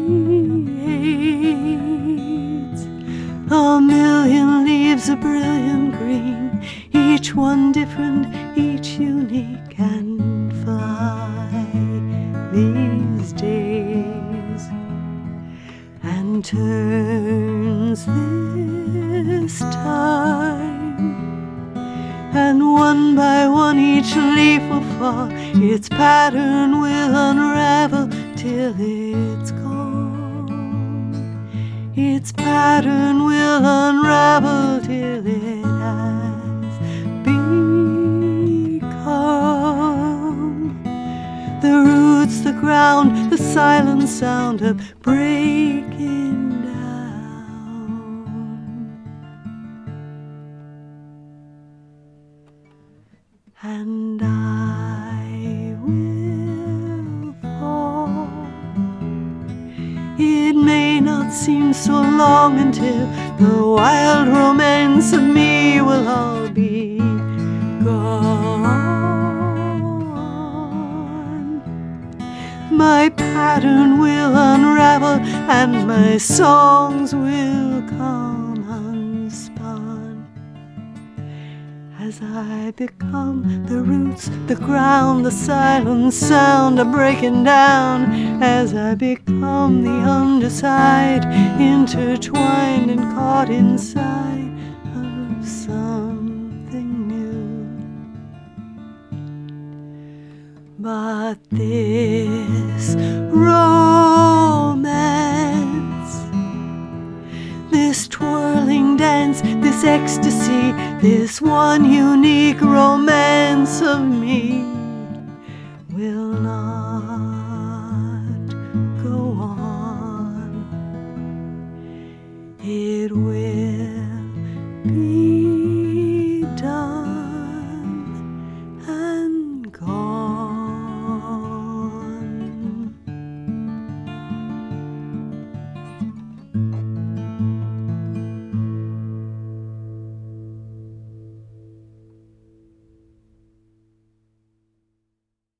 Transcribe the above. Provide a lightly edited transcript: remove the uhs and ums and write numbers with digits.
A million leaves of brilliant green, each one different, each unique, and fly these days, and turns this time, and one by one each leaf will fall, its pattern will unravel till it's gone. Its pattern will unravel till it has become the roots, the ground, the silent sound of breaking down. And I will fall. It may not seem so long until the wild romance of me will all be gone. My pattern will unravel and my songs will come unspun. As I become the roots, the ground, the silent sound of breaking down, as I become the underside, intertwined and caught inside of something new. But this romance, this twirling dance, this ecstasy, this one unique romance of me will not go on. It will be